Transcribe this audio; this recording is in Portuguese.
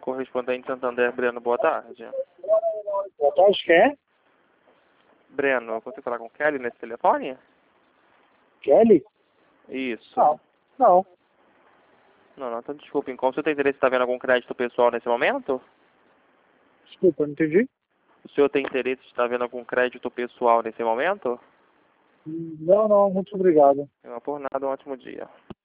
Correspondente Santander, Breno, boa tarde. Boa tarde, quem é? Breno, eu consigo falar com Kelly nesse telefone? Kelly? Isso. Não. Não. Não, então desculpa. Como você tem interesse em estar vendo algum crédito pessoal nesse momento? Desculpa, não entendi. O senhor tem interesse em estar vendo algum crédito pessoal nesse momento? Não, muito obrigado. Não, por nada, um ótimo dia.